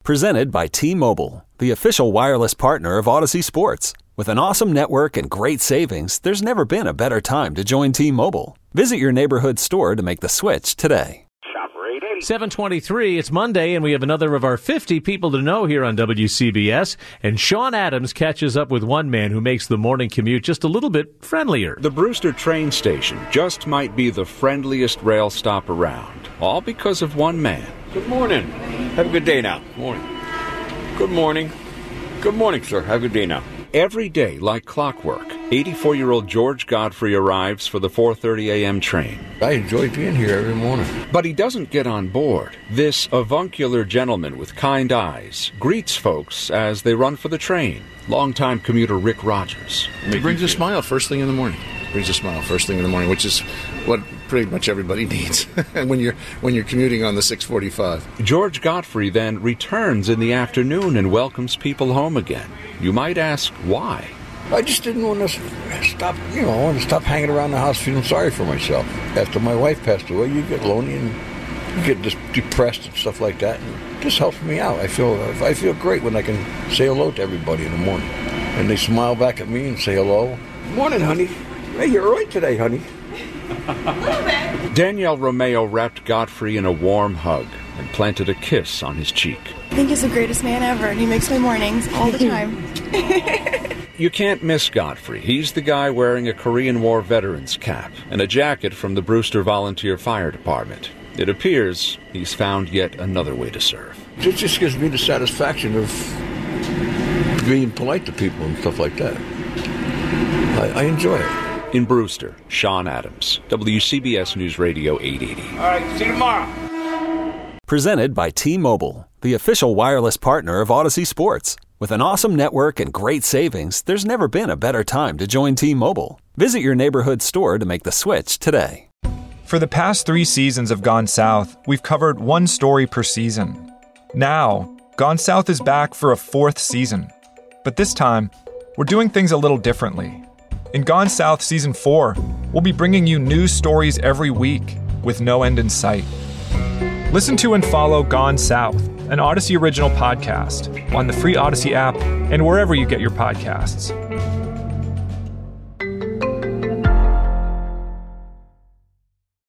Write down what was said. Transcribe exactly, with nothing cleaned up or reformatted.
Presented by T-Mobile, the official wireless partner of Odyssey Sports. With an awesome network and great savings, there's never been a better time to join T-Mobile. Visit your neighborhood store to make the switch today. seven twenty-three, it's Monday, and we have another of our fifty people to know here on W C B S. And Sean Adams catches up with one man who makes the morning commute just a little bit friendlier. The Brewster train station just might be the friendliest rail stop around, all because of one man. Good morning. Have a good day now. Morning. Good morning. Good morning, sir. Have a good day now. Every day, like clockwork, eighty-four-year-old George Godfrey arrives for the four thirty a.m. train. I enjoy being here every morning. But he doesn't get on board. This avuncular gentleman with kind eyes greets folks as they run for the train. Longtime commuter Rick Rogers. It brings a smile first thing in the morning. Brings a smile first thing in the morning, which is what pretty much everybody needs when you're when you're commuting on the six forty-five. George Godfrey then returns in the afternoon and welcomes people home again. You might ask why. I just didn't want to stop, you know, I want to stop hanging around the house feeling sorry for myself. After my wife passed away, you get lonely and you get just depressed and stuff like that. And it just helps me out. I feel I feel great when I can say hello to everybody in the morning. And they smile back at me and say hello. Morning, honey. Hey, you're right today, honey. Danielle Romeo wrapped Godfrey in a warm hug and planted a kiss on his cheek. I think he's the greatest man ever, and he makes my mornings all the time. You can't miss Godfrey. He's the guy wearing a Korean War veteran's cap and a jacket from the Brewster Volunteer Fire Department. It appears he's found yet another way to serve. It just gives me the satisfaction of being polite to people and stuff like that. I, I enjoy it. In Brewster, Sean Adams, W C B S News Radio eight eighty. All right, see you tomorrow. Presented by T-Mobile, the official wireless partner of Odyssey Sports. With an awesome network and great savings, there's never been a better time to join T-Mobile. Visit your neighborhood store to make the switch today. For the past three seasons of Gone South, we've covered one story per season. Now, Gone South is back for a fourth season. But this time, we're doing things a little differently. In Gone South Season four, we'll be bringing you news stories every week with no end in sight. Listen to and follow Gone South, an Odyssey original podcast, on the free Odyssey app and wherever you get your podcasts.